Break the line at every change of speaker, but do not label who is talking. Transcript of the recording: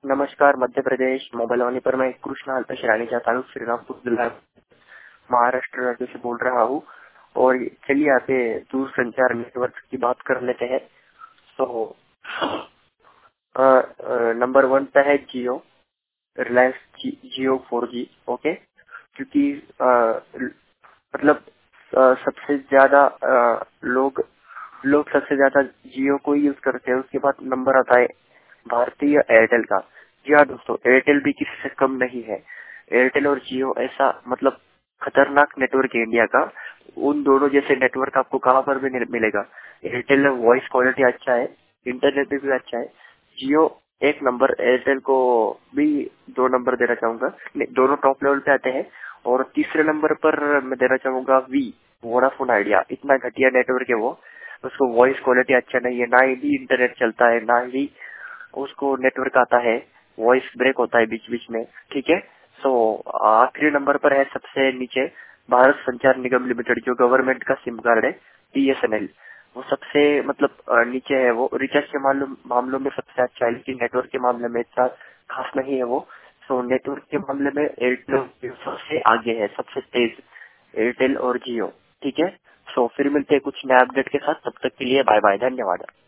नमस्कार मध्य प्रदेश मोबाइल वाणी पर मैं कृष्ण शरानी चाहता हूँ श्रीरामपुर जिला महाराष्ट्र राज्य से बोल रहा हूँ। और चलिए यहाँ पे दूरसंचार नेटवर्क की बात कर लेते हैं। तो नंबर 1 पे है जियो, रिलायंस जियो 4G। ओके, क्योंकि मतलब सबसे ज्यादा लोग सबसे ज्यादा जियो को यूज करते हैं। उसके बाद नंबर आता है भारतीय एयरटेल का। जी हाँ दोस्तों, एयरटेल भी किसी से कम नहीं है। एयरटेल और जियो ऐसा मतलब खतरनाक नेटवर्क है इंडिया का। उन दोनों जैसे नेटवर्क आपको कहाँ पर भी नहीं मिलेगा। एयरटेल में वॉइस क्वालिटी अच्छा है, इंटरनेट भी अच्छा है। जियो एक नंबर, एयरटेल को भी 2 नंबर देना चाहूंगा। दोनों टॉप लेवल पे आते हैं। और तीसरे नंबर पर मैं देना चाहूंगा वोडाफोन आइडिया। इतना घटिया नेटवर्क है वो, उसको वॉइस क्वालिटी अच्छा नहीं है, ना ही इंटरनेट चलता है, ना ही उसको नेटवर्क आता है, वॉइस ब्रेक होता है बीच बीच में। ठीक है। सो आखिरी नंबर पर है सबसे नीचे भारत संचार निगम लिमिटेड, जो गवर्नमेंट का सिम कार्ड है, BSNL। वो सबसे मतलब नीचे है। वो रिचार्ज के मामलों में सबसे अच्छा है, लेकिन नेटवर्क के मामले में इतना खास नहीं है वो। सो नेटवर्क के मामले में एयरटेल सबसे आगे है, सबसे तेज, एयरटेल और जियो। ठीक है। सो फिर मिलते हैं कुछ नए अपडेट के साथ। तब तक के लिए बाय बाय, धन्यवाद।